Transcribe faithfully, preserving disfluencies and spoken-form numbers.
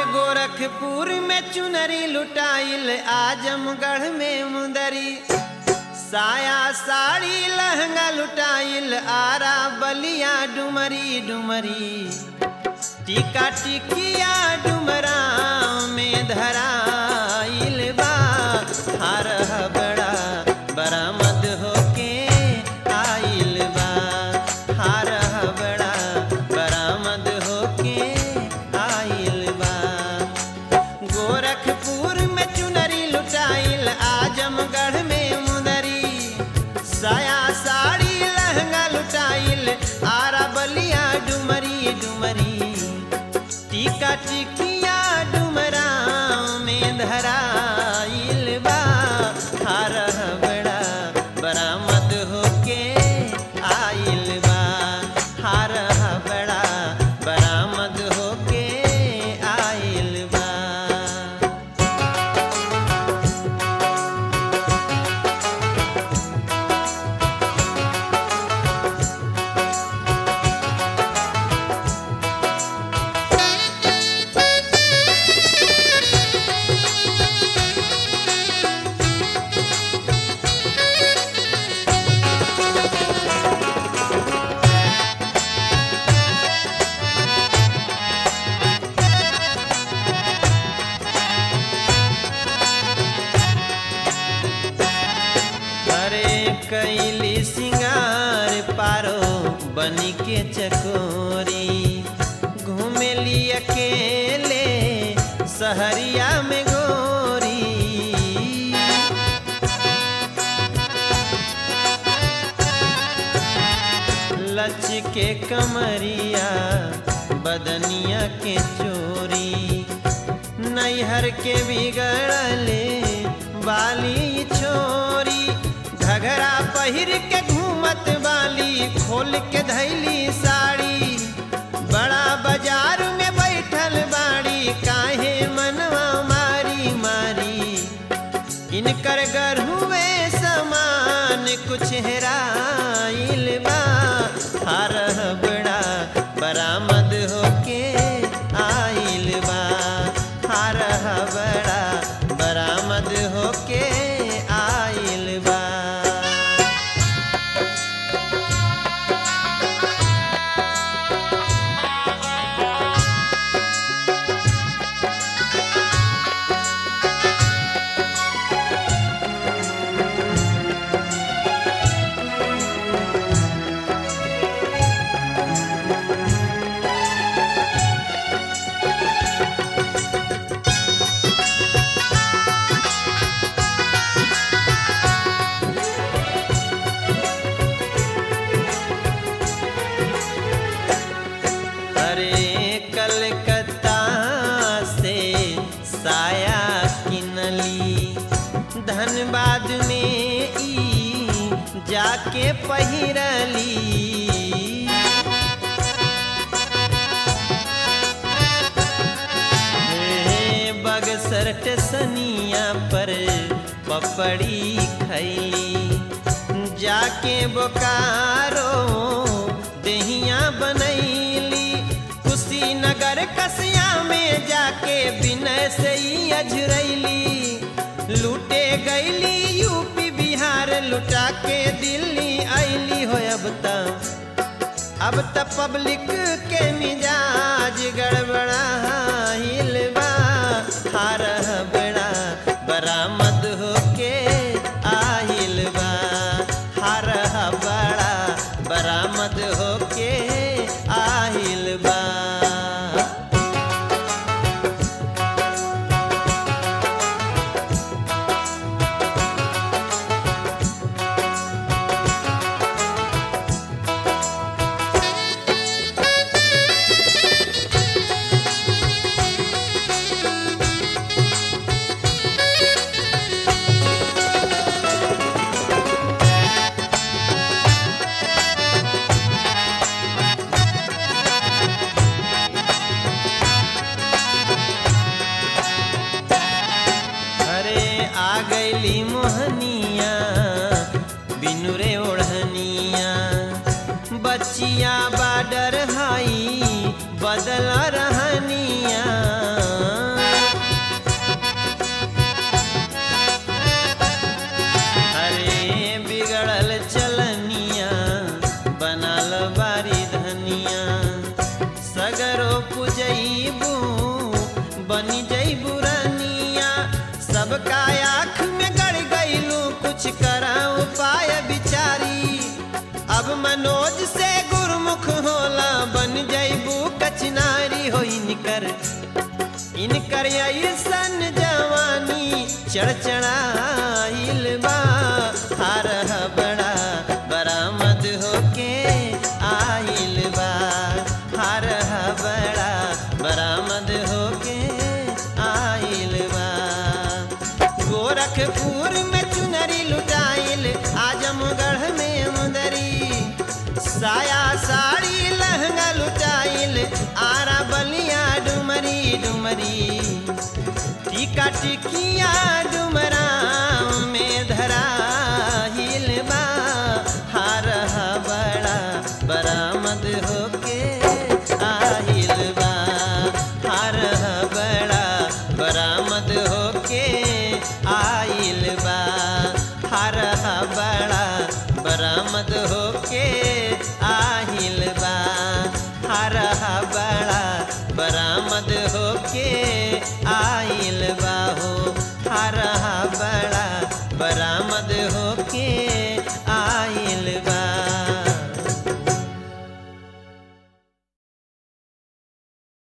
गोरखपुर में चुनरी लुटाइल आजमगढ़ में मुंदरी साया साड़ी लहंगा लुटाइल आरा बलिया डुमरी डुमरी टीका टिकिया डुमरा में धराइल बा हार बड़ा बरामद होके आइल बा हार बड़ा बरामद होके आइल बा गोरखपुर में चुनरी लुटाइल आजमगढ़ में मुंदरी साया साड़ी लहंगा लुटाइल आरा बलिया डुमरी डुमरी टीका टिकिया डुमरा में धराइल बा हार बड़ा बरामद होके आइल बा हार बड़ा बरामद होके आइल बा। कैली सिंगार पारो बनी के चकोरी घूमेली अकेले सहरिया में गोरी लच के कमरिया बदनिया के चोरी नैहर के बिगड़ले बाली छोरी घघरा पहिर के घूमत बाली खोल के धैली साड़ी बड़ा बाजार में बैठल बाड़ी काहे मनवा मारी मारी इनकर गरहुए समान कुछ हेराइल बा हार बड़ा बरामद होके आइल बा हार बड़ा बरामद होके आइल बा। धनबाद में ई जाके पहिरली बगसर टेसनिया पर पपड़ी खैली जाके बोकारो दहिया बनैली कुशीनगर कसिया में जाके बिनय से ही अझरैली लूटे गईली यूपी बिहार लुटा के दिल्ली आईली हो अब तक अब त पब्लिक के मिजाज गड़बड़ाइल बा हार बड़ा बरामद होके आइल बा हार बड़ा बरामद होके आइल बा। गैली मोहनिया बिनु रे ओढ़निया बच्चिया बाडर हाई बदल रहनिया से गुरमुख होला बन जैबू कचनारी हो इनकर इनकर ऐसन जवानी चढ़चढ़ाइल बा हार बड़ा बरामद होके आइल बा हार बड़ा बरामद होके आइल बा गोरखपुर में चुनरी लुटाइल आजमगढ़ में मुंदरी साया साड़ी लहंगा लुटाइल आरा बलिया डुमरी डुमरी टीका टिकिया डुमरा